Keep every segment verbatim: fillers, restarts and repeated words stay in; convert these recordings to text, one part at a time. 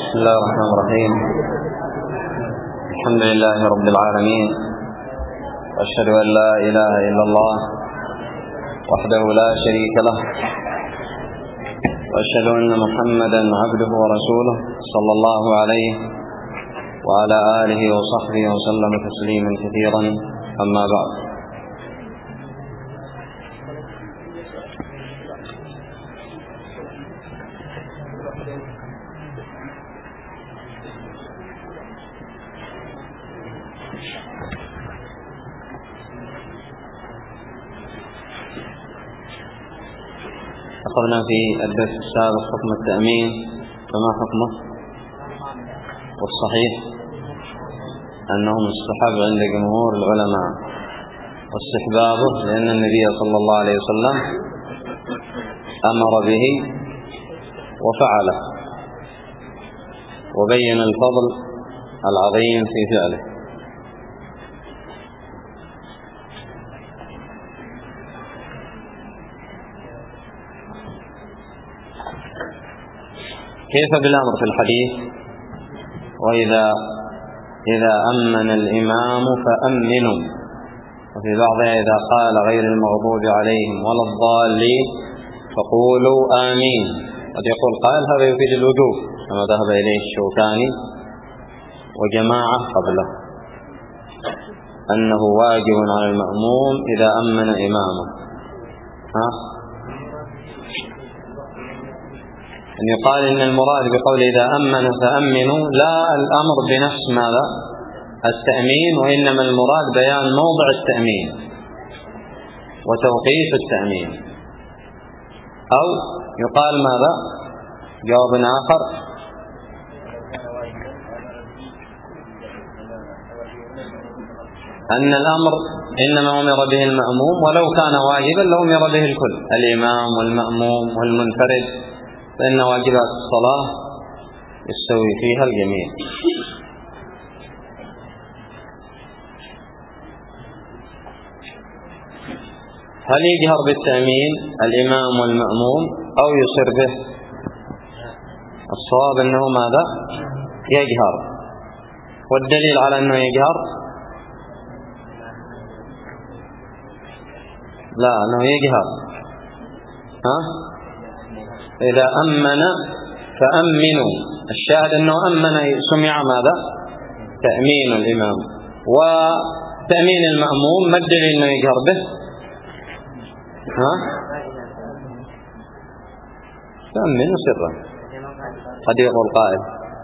بسم الله الرحمن الرحيم. الحمد لله رب العالمين، وأشهد أن لا إله إلا الله وحده لا شريك له، وأشهد أن محمدا عبده ورسوله صلى الله عليه وعلى آله وصحبه وسلم تسليما كثيرا. أما بعد، أخذنا في الدرس السابق حكم التأمين، فما حكمه؟ والصحيح أنه مستحب عند جمهور العلماء، واستحبابه لأن النبي صلى الله عليه وسلم أمر به وفعله، وبين الفضل العظيم في فعله. كيف بالأمر في الحديث؟ وإذا إذا أمن الإمام فأمنوا، وفي بعضها إذا قال غير المغضوب عليهم ولا الضالين فقولوا آمين. قد يقول قائل هذا يفيد الوجوب كما ذهب إليه الشوكاني وجماعة قبله، أنه واجب على المأموم إذا أمن إمامه. ها؟ أن يقال إن المراد بقول إذا أمن فأمنوا لا الأمر بنفس ماذا؟ التأمين، وإنما المراد بيان موضع التأمين وتوقيف التأمين. أو يقال ماذا؟ جواب آخر، أن الأمر إنما أمر به المأموم، ولو كان واجبا لأمر به الكل، الإمام والمأموم والمنفرد، فإن واجبات الصلاة يستوي فيها الجميع. هل يجهر بالتأمين الإمام والمأموم أو يسر به؟ الصواب أنه ماذا؟ يجهر. والدليل على أنه يجهر لا أنه يجهر ها؟ إذا أمن فأمنوا، الشاهد أنه أمن سمع ماذا؟ تأمين الإمام. وتأمين المأموم ما الدليل أنه يجهر به؟ ها؟ تأمن سرا. قد يقول قائل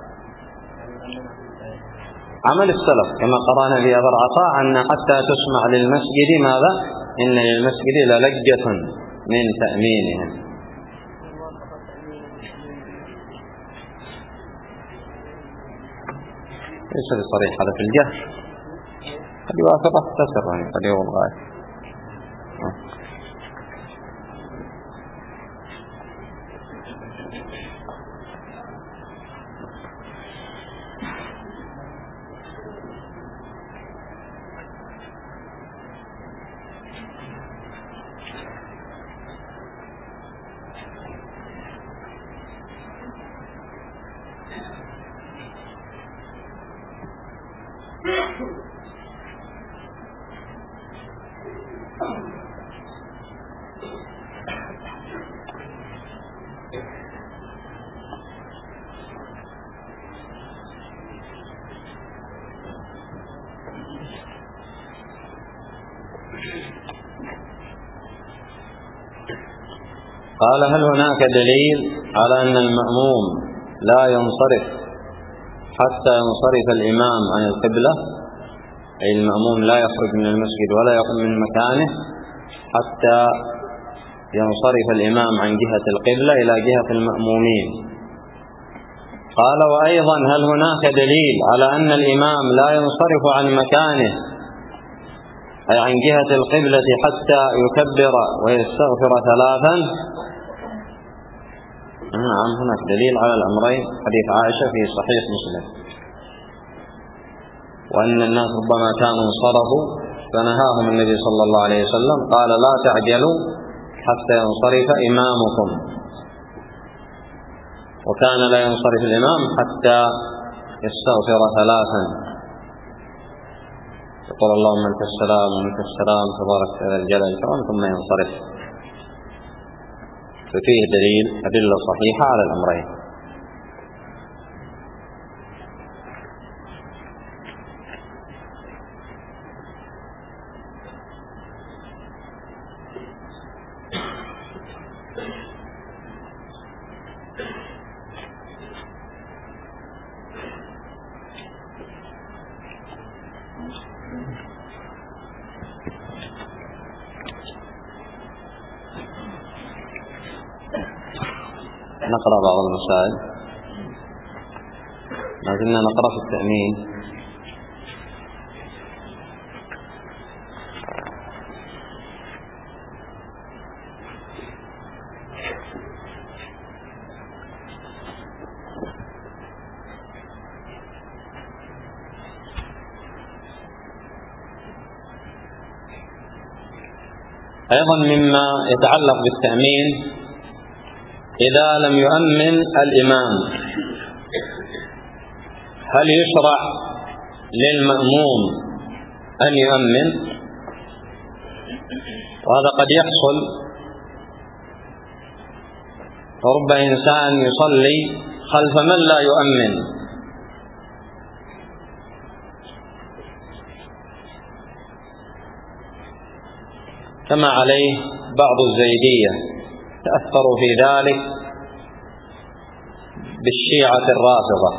عمل السلف كما قرأنا في أبر عطاء أن حتى تسمع للمسجد ماذا؟ إن للمسجد للجة من تأمينهم. ليس بصريح هذا في الجهل، قد يوافقه تسرا، قد يقول غاية. قال هل هناك دليل على أن المأموم لا ينصرف حتى ينصرف الإمام عن القبلة؟ أي المأموم لا يخرج من المسجد ولا يقوم من مكانه حتى ينصرف الإمام عن جهة القبلة إلى جهة المأمومين. قال وأيضا هل هناك دليل على أن الإمام لا ينصرف عن مكانه أي عن جهة القبلة حتى يكبر ويستغفر ثلاثا؟ نعم هناك دليل على الأمرين، حديث عائشة في صحيح مسلم، وأن الناس ربما كانوا انصرفوا فنهاهم النبي صلى الله عليه وسلم قال لا تعجلوا حتى ينصرف إمامكم. وكان لا ينصرف الإمام حتى يستغفر ثلاثا، يقول اللهم أنت السلام ومنك السلام تبارك يا ذا الجلال والإكرام، ثم ينصرف. ففيه دليل أدلة صحيحة على الأمرين. نقرأ بعض المسائل. ما زلنا نقرأ في التأمين. أيضا مما يتعلق بالتأمين إذا لم يؤمن الإمام، هل يشرع للمأموم أن يؤمن؟ وهذا قد يحصل، فرب إنسان يصلي خلف من لا يؤمن، كما عليه بعض الزيدية، تأثروا في ذلك بالشيعة الرافضة.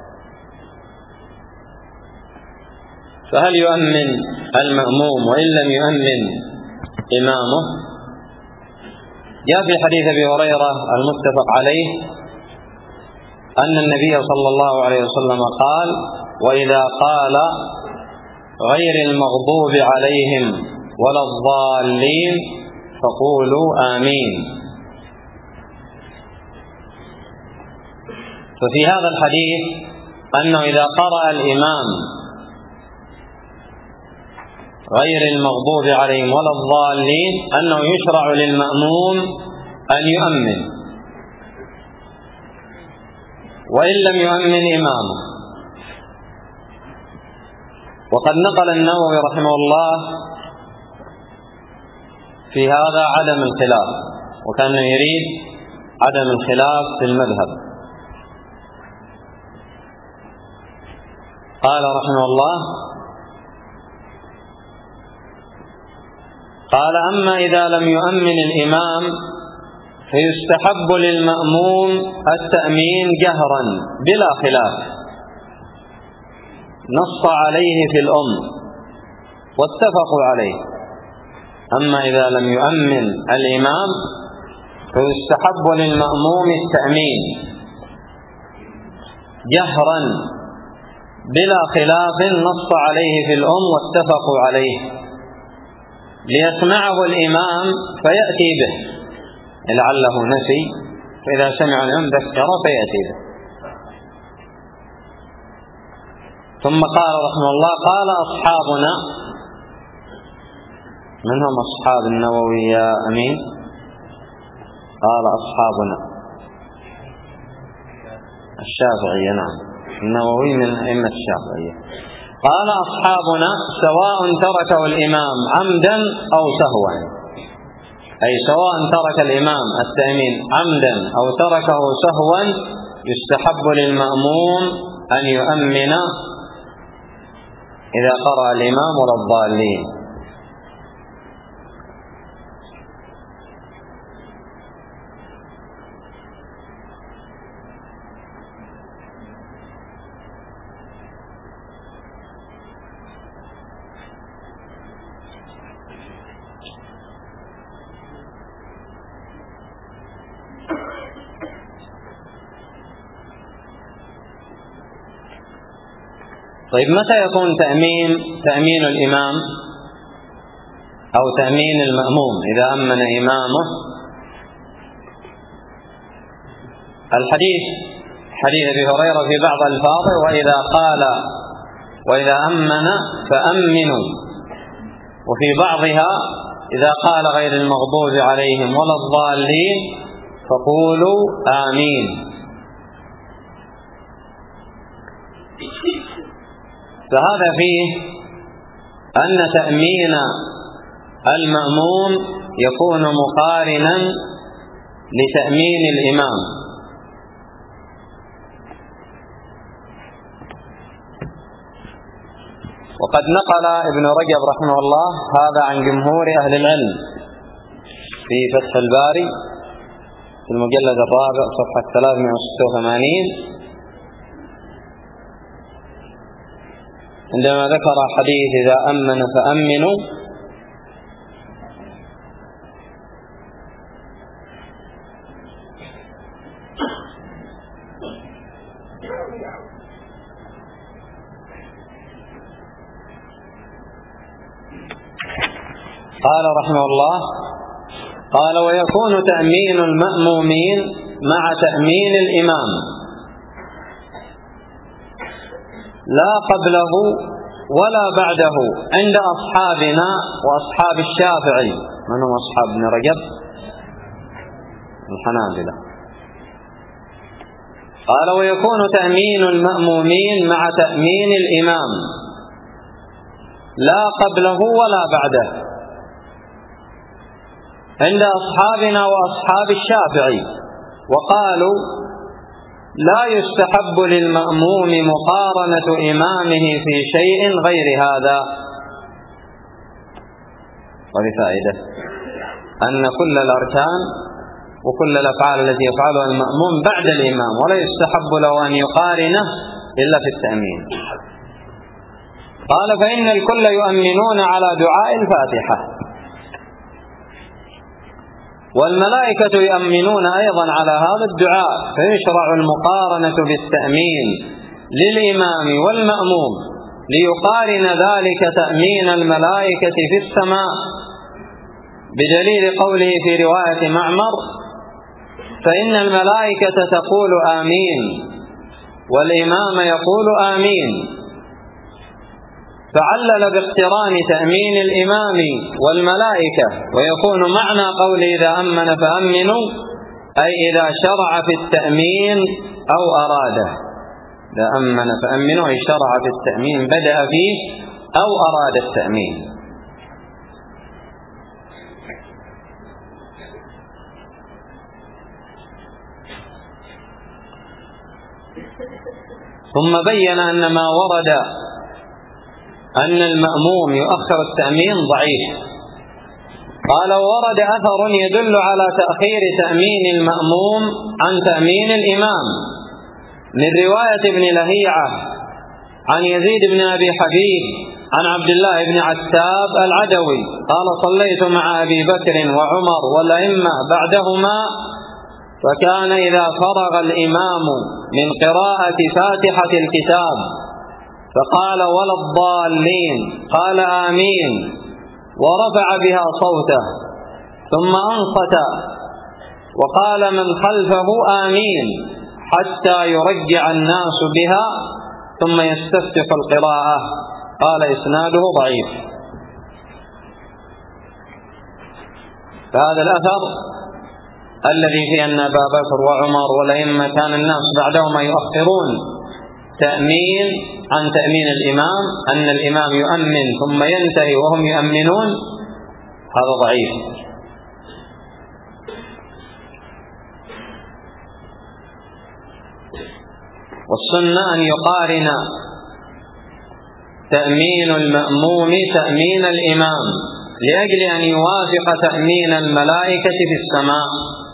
فهل يؤمن المأموم وإن لم يؤمن إمامه؟ جاء في حديث أبي هريرة المتفق عليه أن النبي صلى الله عليه وسلم قال: وإذا قال غير المغضوب عليهم ولا الضالين فقولوا آمين. ففي هذا الحديث أنه إذا قرأ الإمام غير المغضوب عليهم ولا الضالين أنه يشرع للمأموم أن يؤمن وإن لم يؤمن إمامه. وقد نقل النووي رحمه الله في هذا عدم الخلاف، وكان يريد عدم الخلاف في المذهب. قال رحمه الله: قال أما إذا لم يؤمن الإمام فيستحب للمأموم التأمين جهرا بلا خلاف، نص عليه في الأم واتفقوا عليه. أما إذا لم يؤمن الإمام فيستحب للمأموم التأمين جهرا بلا خلاف، نص عليه في الأم واتفقوا عليه، ليسمعه الإمام فيأتي به، لعله نسي، فإذا سمع الإمام ذكر فيأتي به. ثم قال رحمه الله: قال أصحابنا، من هم أصحاب النووي يا أمين؟ قال أصحابنا الشافعية، نعم، النووي من أئمة الشافعية. قال أصحابنا: سواء تركه الإمام عمدا أو سهوا، أي سواء ترك الإمام التأمين عمدا أو تركه سهوا يستحب للمأموم أن يؤمن إذا قرأ الإمام ولا الضالين. طيب، متى يكون تأمين تأمين الإمام أو تأمين المأموم إذا أمن إمامه؟ الحديث حديث أبي هريرة في بعض ألفاظه: وإذا قال وإذا أمن فأمنوا، وفي بعضها: إذا قال غير المغضوب عليهم ولا الضالين فقولوا آمين. فهذا فيه أن تأمين المأموم يكون مقارنا لتأمين الإمام. وقد نقل ابن رجب رحمه الله هذا عن جمهور أهل العلم في فتح الباري في المجلد الرابع صفحة ثلاثمائة وستة وثمانين عندما ذكر حديث إذا أمن فأمنوا، قال رحمه الله: قال: ويكون تأمين المأمومين مع تأمين الإمام لا قبله ولا بعده عند أصحابنا وأصحاب الشافعي. من هم أصحاب ابن رجب؟ الحنابلة. قال: ويكون تأمين المأمومين مع تأمين الإمام لا قبله ولا بعده عند أصحابنا وأصحاب الشافعي، وقالوا: لا يستحب للمأموم مقارنة إمامه في شيء غير هذا. وبفائدة أن كل الأركان وكل الأفعال التي يفعلها المأموم بعد الإمام، ولا يستحب له أن يقارنه إلا في التأمين. قال: فإن الكل يؤمنون على دعاء الفاتحة، والملائكة يؤمنون أيضا على هذا الدعاء، فيشرع المقارنة بالتأمين للإمام والمأموم ليقارن ذلك تأمين الملائكة في السماء، بدليل قوله في رواية معمر: فإن الملائكة تقول آمين والإمام يقول آمين. فعلل باقتران تأمين الإمام والملائكة، ويكون معنى قول إذا أمن فأمنوا أي إذا شرع في التأمين أو أراده. إذا أمن فأمنوا أي شرع في التأمين، بدأ فيه أو أراد التأمين. ثم بين أن ما ورد أن المأموم يؤخر التأمين ضعيف. قال: ورد أثر يدل على تأخير تأمين المأموم عن تأمين الإمام من رواية ابن لهيعة عن يزيد بن أبي حبيب عن عبد الله بن عتاب العدوي قال: صليت مع أبي بكر وعمر والأئمة بعدهما، فكان إذا فرغ الإمام من قراءة فاتحة الكتاب فقال: ولا الضالين، قال: آمين، ورفع بها صوته، ثم أنصت وقال من خلفه آمين حتى يرجع الناس بها، ثم يستفتح القراءة. قال: إسناده ضعيف. فهذا الأثر الذي في أن أبا بكر وعمر والأئمة كان الناس بعدهما يؤخرون تأمين عن تأمين الإمام، أن الإمام يؤمن ثم ينتهي وهم يؤمنون، هذا ضعيف. والسنة أن يقارن تأمين المأموم تأمين الإمام لأجل أن يوافق تأمين الملائكة في السماء،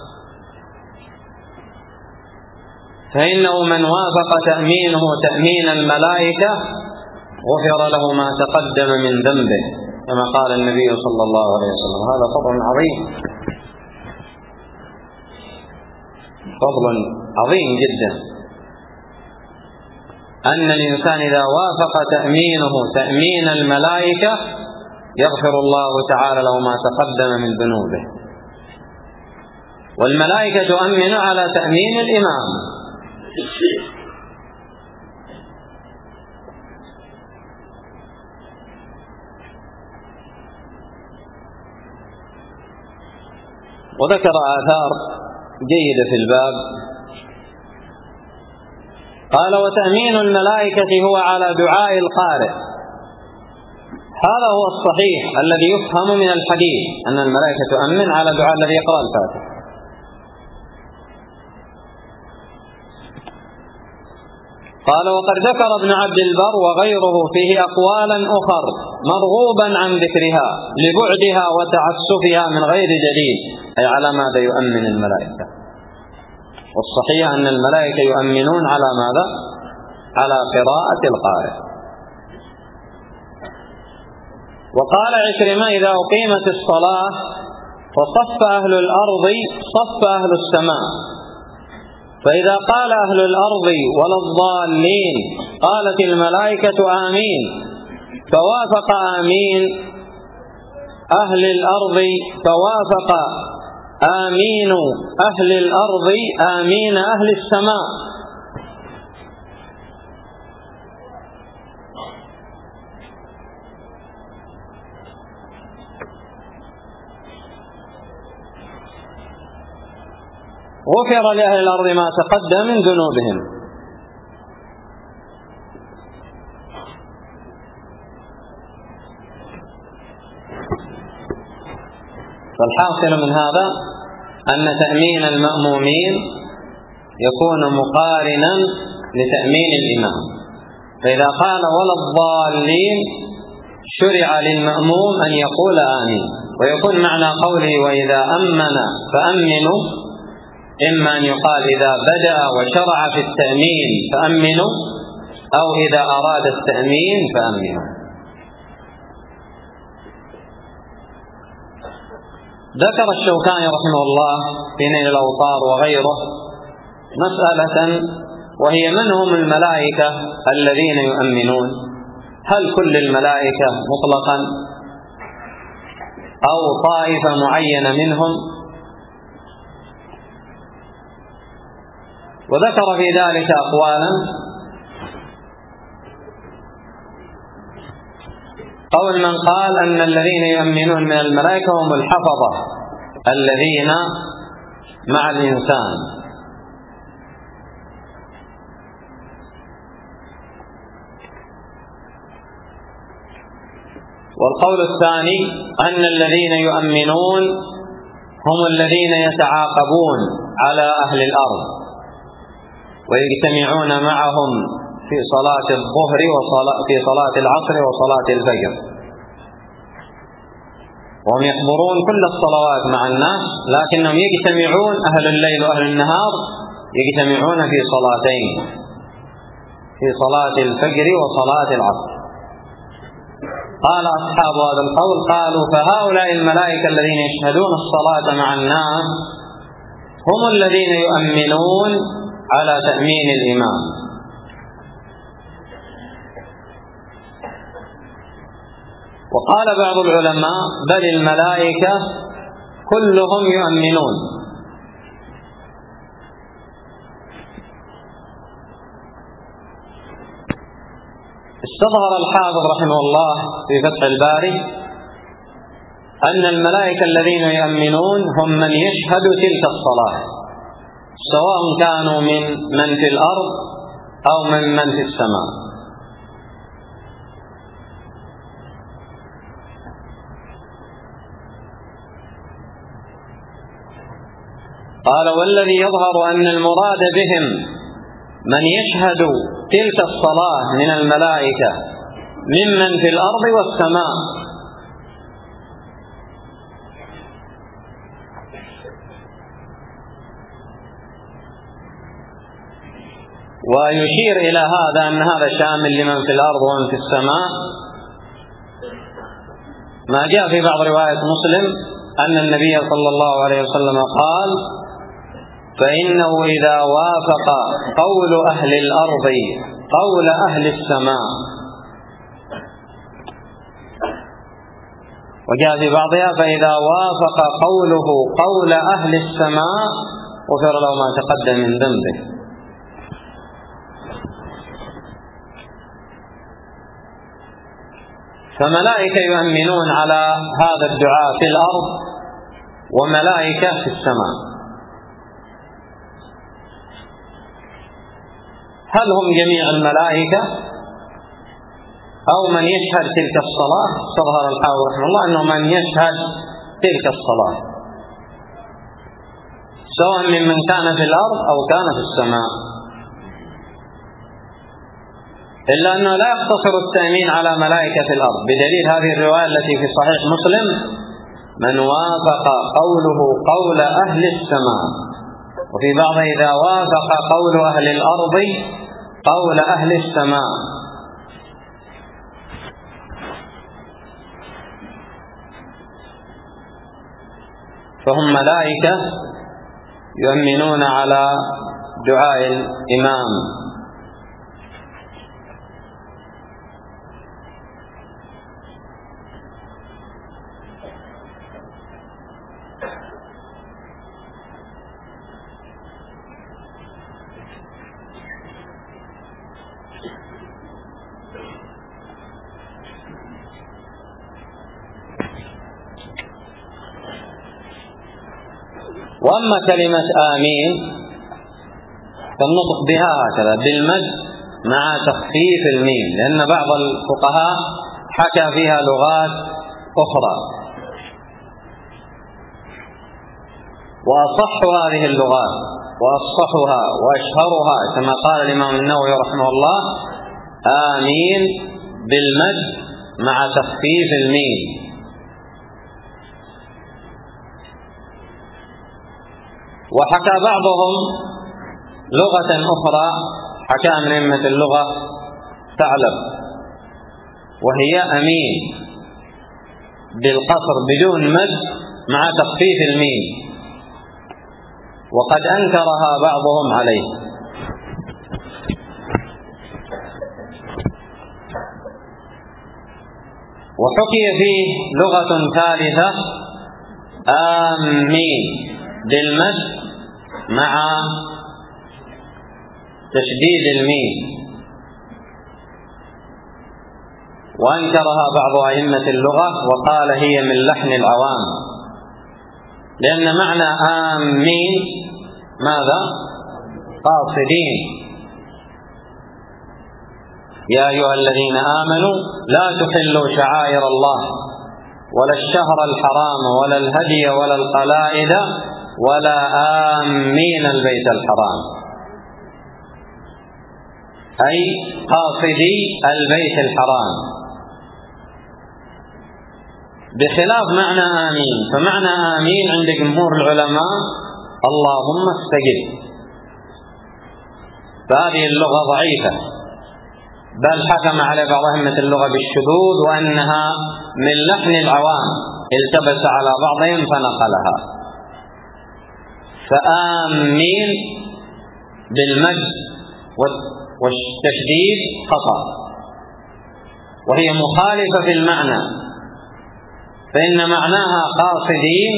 فإنه من وافق تأمينه تأمين الملائكة غفر له ما تقدم من ذنبه، كما قال النبي صلى الله عليه وسلم. هذا فضل عظيم، فضل عظيم جدا، أن الإنسان إذا وافق تأمينه تأمين الملائكة يغفر الله تعالى له ما تقدم من ذنوبه. والملائكة تؤمن على تأمين الإمام. وذكر آثار جيدة في الباب قال: وتأمين الملائكة هو على دعاء القارئ. هذا هو الصحيح الذي يفهم من الحديث، أن الملائكة تؤمن على دعاء الذي يقرأ الفاتحة. قال: وقد ذكر ابن عبد البر وغيره فيه أقوالا أخر مرغوبا عن ذكرها لبعدها وتعسفها من غير دليل، أي على ماذا يؤمن الملائكة. والصحيح أن الملائكة يؤمنون على ماذا؟ على قراءة القارئ. وقال عكرمة: إذا أقيمت الصلاة فصف أهل الأرض صف أهل السماء، فإذا قال أهل الأرض ولا الضالين قالت الملائكة آمين، فوافق آمين أهل الأرض فوافق آمين أهل الأرض آمين أهل السماء. غفر لأهل الأرض ما تقدم من ذنوبهم. فالحاصل من هذا أن تأمين المأمومين يكون مقارنا لتأمين الإمام، فإذا قال ولا الضالين شرع للمأموم أن يقول آمين، ويكون معنى قوله وإذا أمن فأمنوا إما أن يقال إذا بدأ وشرع في التأمين فأمنوا، أو إذا أراد التأمين فأمنوا. ذكر الشوكاني رحمه الله في نيل الأوطار وغيره مسألة، وهي من هم الملائكة الذين يؤمنون؟ هل كل الملائكة مطلقا أو طائفة معينة منهم؟ وذكر في ذلك أقوالا. قول من قال أن الذين يؤمنون من الملائكة هم الحفظة الذين مع الإنسان، والقول الثاني أن الذين يؤمنون هم الذين يتعاقبون على أهل الأرض ويجتمعون معهم في صلاة الظهر وفي صلاة العصر وصلاة الفجر، وهم يحضرون كل الصلوات مع الناس، لكنهم يجتمعون أهل الليل وأهل النهار يجتمعون في صلاتين، في صلاة الفجر وصلاة العصر. قال أصحاب هذا القول قالوا فهؤلاء الملائكة الذين يشهدون الصلاة مع الناس هم الذين يؤمنون على تأمين الإمام. وقال بعض العلماء بل الملائكة كلهم يؤمنون. استظهر الحافظ رحمه الله في فتح الباري أن الملائكة الذين يؤمنون هم من يشهد تلك الصلاة، سواء كانوا من من في الأرض أو من من في السماء. قال والذي يظهر أن المراد بهم من يشهد تلك الصلاة من الملائكة ممن في الأرض والسماء، ويشير إلى هذا أن هذا شامل لمن في الأرض ومن في السماء، ما جاء في بعض رواية مسلم أن النبي صلى الله عليه وسلم قال فإنه إذا وافق قول أهل الأرض قول أهل السماء، وجاء في بعضها فإذا وافق قوله قول أهل السماء غفر له ما تقدم من ذنبه. فملائكة يؤمنون على هذا الدعاء في الأرض وملائكة في السماء. هل هم جميع الملائكة أو من يشهد تلك الصلاة؟ استظهر الحافظ رحمه الله أنه من يشهد تلك الصلاة، سواء ممن كان في الأرض أو كان في السماء، إلا أنه لا يقتصر التأمين على ملائكة الأرض، بدليل هذه الرواية التي في صحيح مسلم: من وافق قوله قول أهل السماء، وفي بعض إذا وافق قول أهل الأرض قول أهل السماء. فهم ملائكة يؤمنون على دعاء الإمام. وأما كلمة آمين فالنطق بها هكذا بالمد مع تخفيف الميم، لأن بعض الفقهاء حكى فيها لغات أخرى، وأصح هذه اللغات وأفصحها وأشهرها كما قال الإمام النووي رحمه الله: آمين بالمد مع تخفيف الميم. وحكى بعضهم لغة أخرى، حكى من أئمة اللغة ثعلب، وهي أمين بالقصر بدون مد مع تخفيف الميم، وقد أنكرها بعضهم عليه. وحكي فيه لغة ثالثة: آمين بالمد مع تشديد الميم، وأنكرها بعض أئمة اللغة وقال هي من لحن العوام، لأن معنى آمين ماذا؟ قاصدين. يا أيها الذين آمنوا لا تحلوا شعائر الله ولا الشهر الحرام ولا الهدي ولا القلائد ولا آمين البيت الحرام، أي قاصدي البيت الحرام، بخلاف معنى آمين. فمعنى آمين عند جمهور العلماء اللهم استجب، فهذه اللغة ضعيفة، بل حكم على بعض أئمة اللغة بالشذوذ وأنها من لحن العوام، التبس على بعضهم فنقلها. فآمين بالمد والتشديد خطأ، وهي مخالفة في المعنى، فإن معناها قاصدين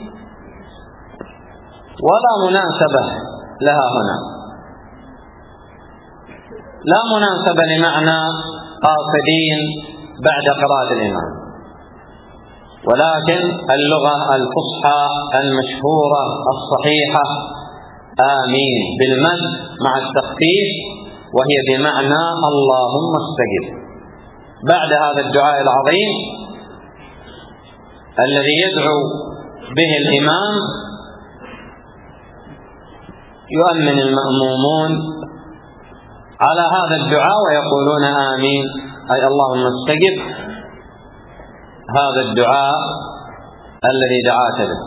ولا مناسبة لها هنا، لا مناسبة لمعنى قاصدين بعد قراءة الإمام، ولكن اللغة الفصحى المشهورة الصحيحة آمين بالمد مع التخفيف، وهي بمعنى اللهم استجب. بعد هذا الدعاء العظيم الذي يدعو به الإمام يؤمن المأمومون على هذا الدعاء ويقولون آمين، أي اللهم استجب هذا الدعاء الذي دعاك به.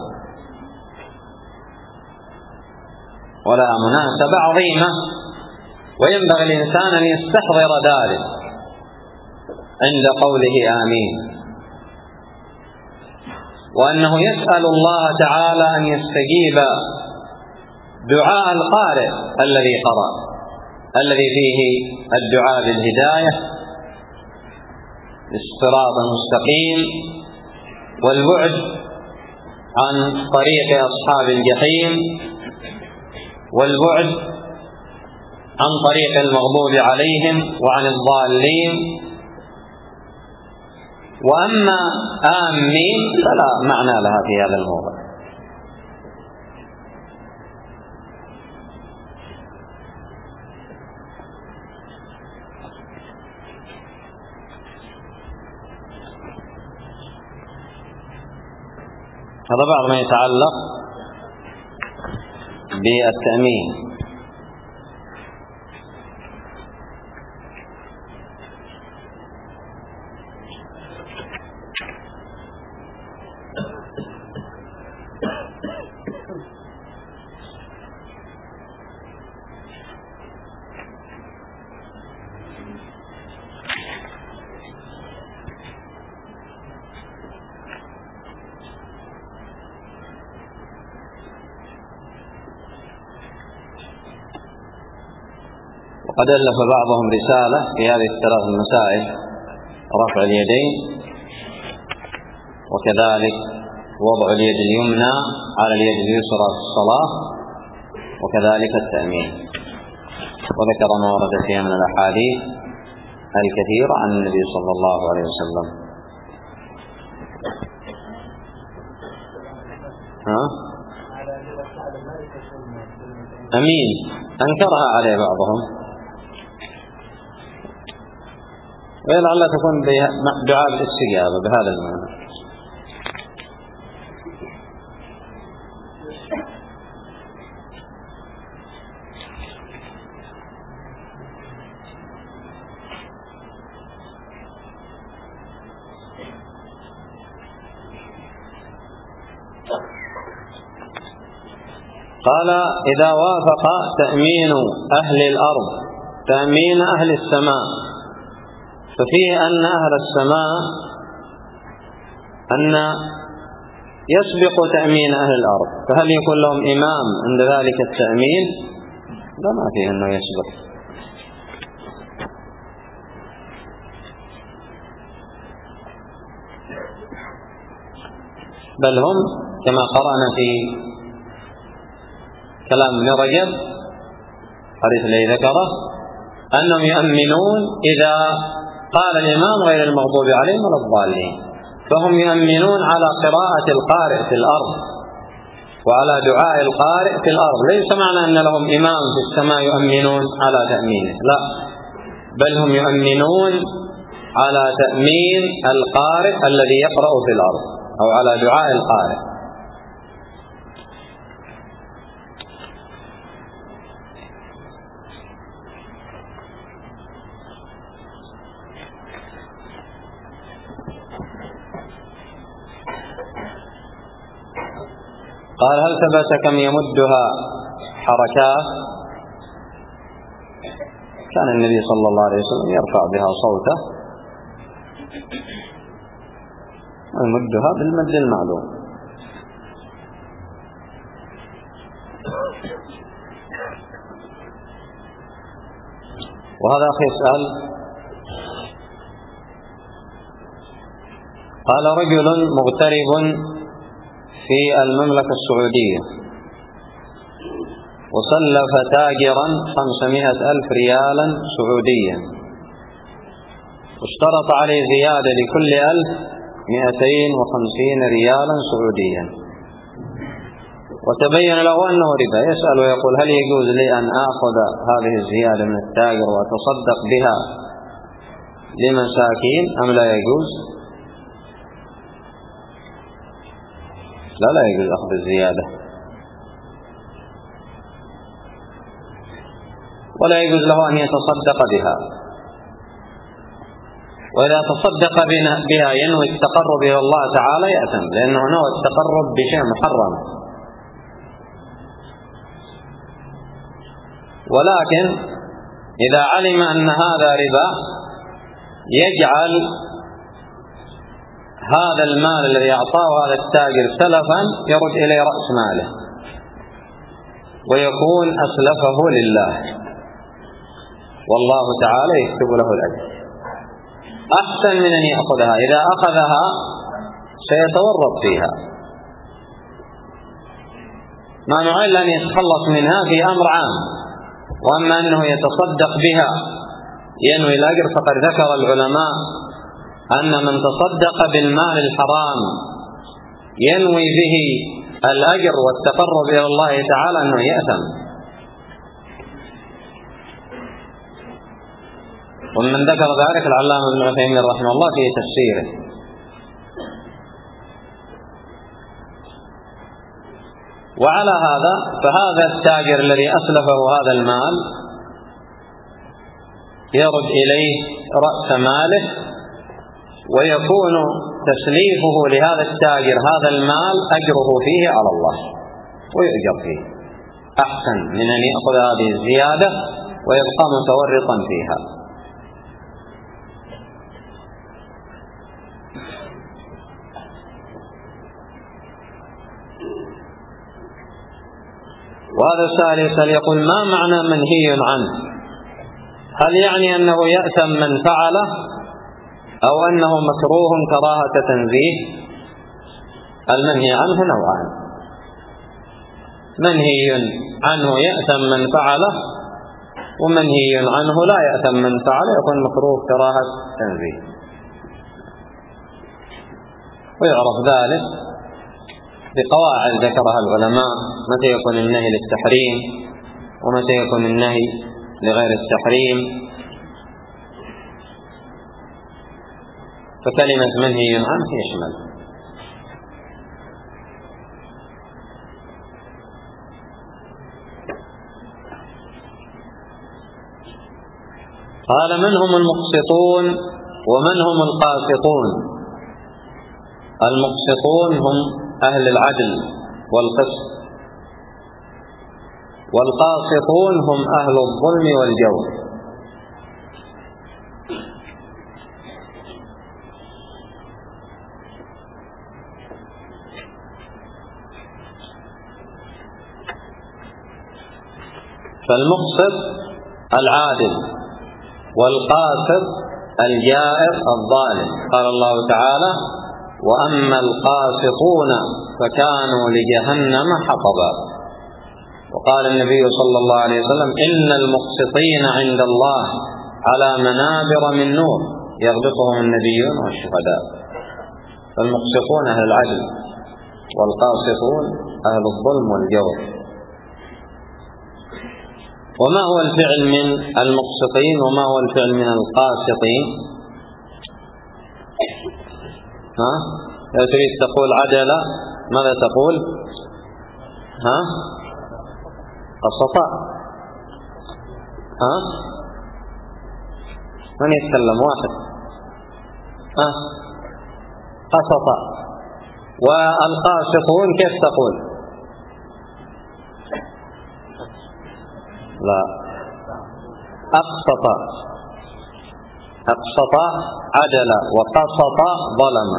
ولها مناسبة عظيمة، وينبغي الإنسان أن يستحضر ذلك عند قوله آمين، وأنه يسأل الله تعالى أن يستجيب دعاء القارئ الذي قرأ، الذي فيه الدعاء بالهداية الصراط المستقيم والبعد عن طريق أصحاب الجحيم والبعد عن طريق المغضوب عليهم وعن الضالين. وأما آمين فلا معنى لها في هذا الموضع. هذا بعض ما يتعلق بالتأمين. وقد ألف بعضهم رسالة في هذه الثلاث المسائل: رفع اليدين، وكذلك وضع اليد اليمنى على اليد اليسرى في الصلاة، وكذلك التأمين. وذكر ما ورد فيها من الأحاديث الكثيرة عن النبي صلى الله عليه وسلم. ها؟ أمين أنكرها عليه بعضهم، ولعل تكون دعاء الاستجابة بهذا المعنى. قال: إذا وافق تأمين أهل الأرض تأمين أهل السماء، ففيه أن أهل السماء أن يسبق تأمين أهل الأرض، فهل يكون لهم إمام عند ذلك التأمين؟ لا، ما فيه أنه يسبق، بل هم كما قرأنا في كلام ابن رجب حديث الذي ذكره أنهم يؤمنون إذا قال الإمام غير المغضوب عليهم ولا الضالين، فهم يؤمنون على قراءة القارئ في الأرض وعلى دعاء القارئ في الأرض. ليس معنى أن لهم إمام في السماء يؤمنون على تأمينه، لا، بل هم يؤمنون على تأمين القارئ الذي يقرأ في الأرض أو على دعاء القارئ. قال: هل ثبت كم يمدها حركات؟ كان النبي صلى الله عليه وسلم يرفع بها صوته ويمدها بالمد المعلوم. وهذا أخي يسأل: قال: رجل مغترب في المملكة السعودية وسلف تاجرا خمسمائة ألف ريالا سعوديا، واشترط عليه زيادة لكل ألف مئتين وخمسين ريالا سعوديا، وتبين له أنه ربا. يسأل ويقول: هل يجوز لي أن آخذ هذه الزيادة من التاجر وأتصدق بها لمساكين أم لا يجوز؟ لا لا يجوز أخذ الزيادة، ولا يجوز له أن يتصدق بها. وإذا تصدق بها ينوي التقرب إلى الله تعالى يأثم، لأنه نوى التقرب بشيء محرم. ولكن إذا علم أن هذا ربا يجعل هذا المال الذي أعطاه هذا التاجر سلفا يرد إليه رأس ماله ويكون أسلفه لله، والله تعالى يكتب له الأجر، أحسن من أن يأخذها. إذا أخذها سيتورط فيها، ما نوع إلا أن يتخلص منها في أمر عام. وأما أنه يتصدق بها ينوي الأجر، فقد ذكر العلماء أن من تصدق بالمال الحرام ينوي به الأجر والتقرب إلى الله تعالى أنه يأثم. ومن ذكر ذلك العلامة ابن عثيمين رحمه الله في تفسيره. وعلى هذا فهذا التاجر الذي أسلفه هذا المال يرد إليه رأس ماله، ويكون تسليفه لهذا التاجر هذا المال أجره فيه على الله ويؤجر فيه، أحسن من أن يأخذ هذه الزيادة ويبقى متورطا فيها. وهذا السائل يسأل يقول: ما معنى منهي عنه؟ هل يعني أنه يأثم من فعله أو أنه مكروه كراهة تنزيه؟ المنهي عنه نوعان: منهي عنه يأثم من فعله، ومنهي عنه لا يأثم من فعله يكون مكروه كراهة تنزيه. ويعرف ذلك بقواعد ذكرها العلماء: متى يكون النهي للتحريم، ومتى يكون النهي لغير التحريم. فكلمة منهي عنه يشمل. قال: من هم المقسطون ومن هم القاسطون؟ المقسطون هم أهل العدل والقسط، والقاسطون هم أهل الظلم والجور. فالمقسط العادل، والقاسط الجائر الظالم. قال الله تعالى: وأما القاسطون فكانوا لجهنم حطبا. وقال النبي صلى الله عليه وسلم: إن المقسطين عند الله على منابر من نور يغبطهم النبيون والشهداء. فالمقسطون أهل العدل، والقاسطون أهل الظلم والجور. وما هو الفعل من المقسطين وما هو الفعل من القاسطين؟ ها؟ إذا تريد تقول عدل ماذا تقول؟ ها؟ قسطا. ها؟ من يتكلم؟ واحد. ها؟ قسطا. والقاسطون كيف تقول؟ لا، أقسط. أقسط عدل، وقسط ظلم.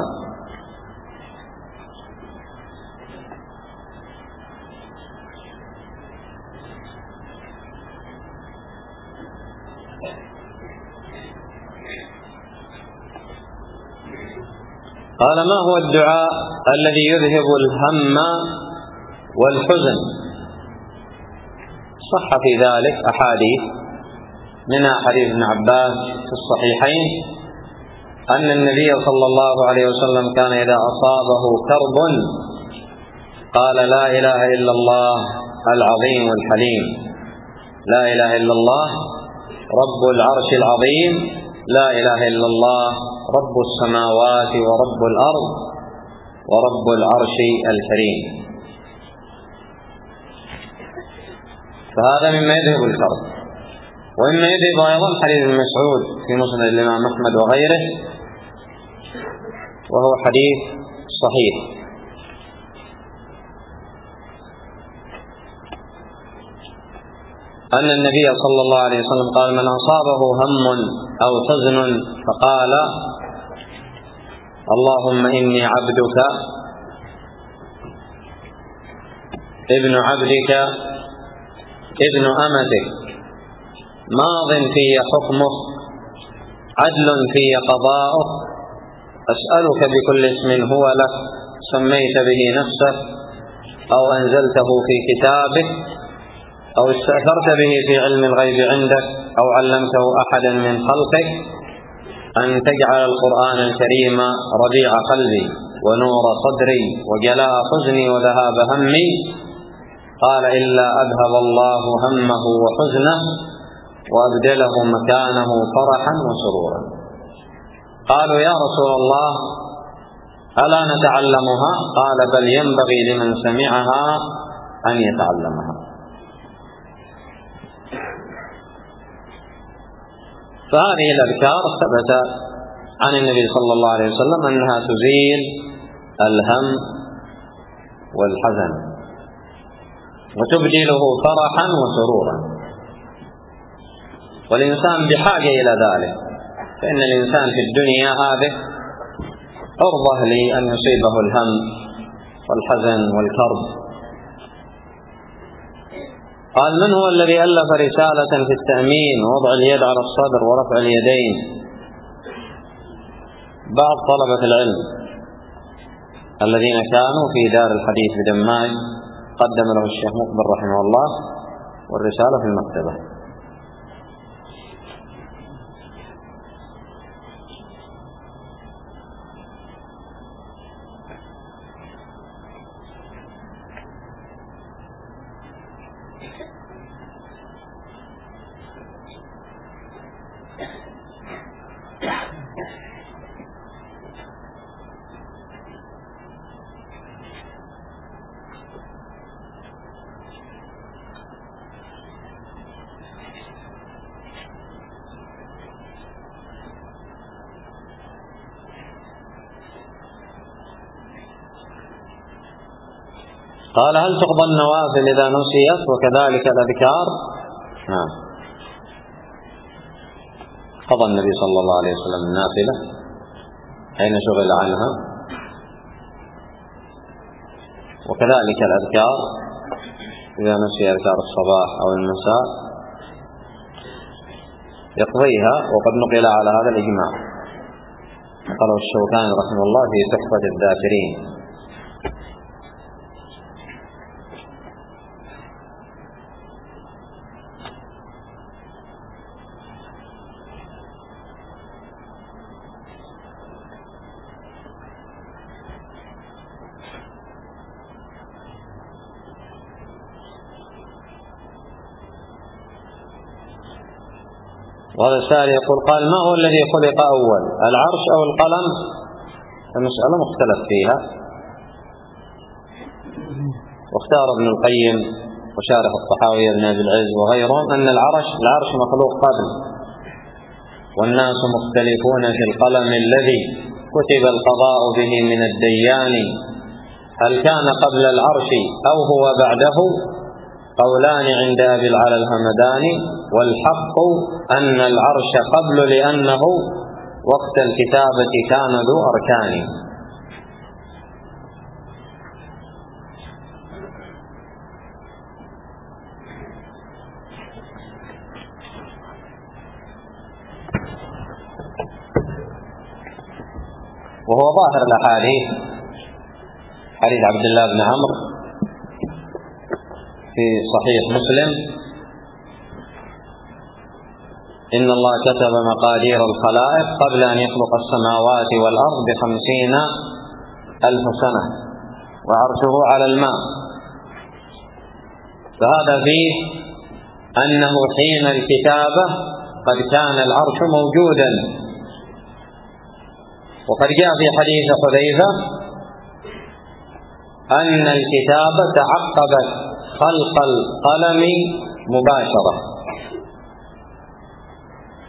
قال: ما هو الدعاء الذي يذهب الهم والحزن؟ صح في ذلك أحاديث، منها حديث ابن عباس في الصحيحين أن النبي صلى الله عليه وسلم كان إذا أصابه كرب قال: لا إله إلا الله العظيم الحليم، لا إله إلا الله رب العرش العظيم، لا إله إلا الله رب السماوات ورب الأرض ورب العرش الكريم. فهذا مما يذهب الكرب. وإما يذهب أيضا حديث ابن مسعود في مسند الإمام أحمد وغيره، وهو حديث صحيح. أن النبي صلى الله عليه وسلم قال: من أصابه هم أو حزن فقال: اللهم إني عبدك ابن عبدك ابن أمتك ماض في حكمك عدل في قضاؤك أسألك بكل اسم هو لك سميت به نفسك أو أنزلته في كتابك أو استأثرت به في علم الغيب عندك أو علمته أحدا من خلقك أن تجعل القرآن الكريم ربيع قلبي ونور صدري وجلاء حزني وذهاب همي. قال: إلا أذهب الله همه وحزنه وأبدله مكانه فرحا وسرورا. قالوا: يا رسول الله ألا نتعلمها؟ قال: بل ينبغي لمن سمعها أن يتعلمها. فهذه الأذكار ثبت عن النبي صلى الله عليه وسلم أنها تزيل الهم والحزن وتبدله فرحا وسرورا، والإنسان بحاجة إلى ذلك، فإن الإنسان في الدنيا هذه عرضة لأن يصيبه الهم والحزن والكرب. قال: من هو الذي ألف رسالة في التأمين ووضع اليد على الصدر ورفع اليدين؟ بعض طلبة العلم الذين كانوا في دار الحديث بدماج قدم له الشيخ مقبل رحمه الله، والرسالة في المكتبة. قال: هل تقضى النوافل إذا نسيت وكذلك الأذكار؟ نعم، قضى النبي صلى الله عليه وسلم النافلة حين شغل عنها، وكذلك الأذكار إذا نسي أذكار الصباح أو المساء يقضيها، وقد نقل على هذا الإجماع. قاله الشوكاني رحمه الله في تحفة الذاكرين. وهذا السائل يقول: قال: ما هو الذي خلق أول، العرش أو القلم؟ المسألة مختلف فيها، واختار ابن القيم وشارح الطحاوي بن أبي العز وغيرهم أن العرش العرش مخلوق قبل، والناس مختلفون في القلم الذي كتب القضاء به من الديان، هل كان قبل العرش أو هو بعده؟ قولان عند أبي العلا الهمداني، والحق أن العرش قبل، لأنه وقت الكتابة كان ذو أركان. وهو ظاهر الأحاديث، حديث عبد الله بن عمرو في صحيح مسلم: إن الله كتب مقادير الخلائق قبل أن يخلق السماوات والأرض بخمسين ألف سنة، وعرشه على الماء. فهذا فيه أنه حين الكتابة قد كان العرش موجودا. وقد جاء في حديث حذيفة أن الكتابة تعقبت خلق القلم مباشرة،